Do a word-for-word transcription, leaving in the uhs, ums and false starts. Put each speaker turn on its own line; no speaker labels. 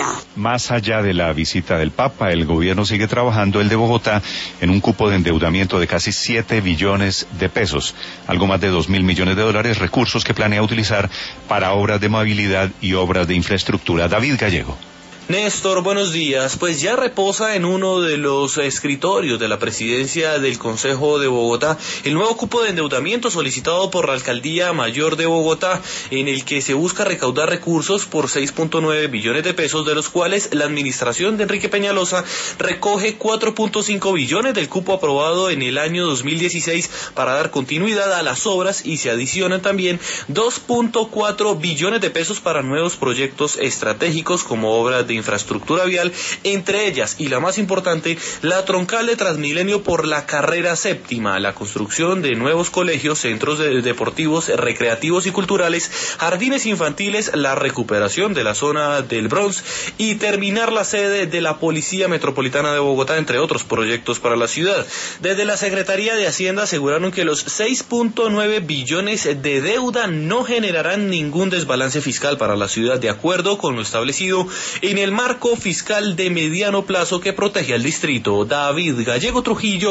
Bogotá.
Más allá de la visita del Papa, el gobierno sigue trabajando, el de Bogotá, en un cupo de endeudamiento de casi siete billones de pesos, algo más de dos mil millones de dólares, recursos que planea utilizar para obras de movilidad y obras de infraestructura. David Gallego.
Néstor, buenos días. Pues ya reposa en uno de los escritorios de la presidencia del Consejo de Bogotá el nuevo cupo de endeudamiento solicitado por la Alcaldía Mayor de Bogotá, en el que se busca recaudar recursos por seis punto nueve billones de pesos, de los cuales la administración de Enrique Peñalosa recoge cuatro punto cinco billones del cupo aprobado en el año dos mil dieciséis para dar continuidad a las obras, y se adicionan también dos punto cuatro billones de pesos para nuevos proyectos estratégicos como obras de infraestructura vial, entre ellas, y la más importante, la troncal de Transmilenio por la carrera séptima, la construcción de nuevos colegios, centros de deportivos, recreativos y culturales, jardines infantiles, la recuperación de la zona del Bronx y terminar la sede de la Policía Metropolitana de Bogotá, entre otros proyectos para la ciudad. Desde la Secretaría de Hacienda aseguraron que los seis punto nueve billones de deuda no generarán ningún desbalance fiscal para la ciudad, de acuerdo con lo establecido en el marco fiscal de mediano plazo que protege al distrito. David Gallego Trujillo.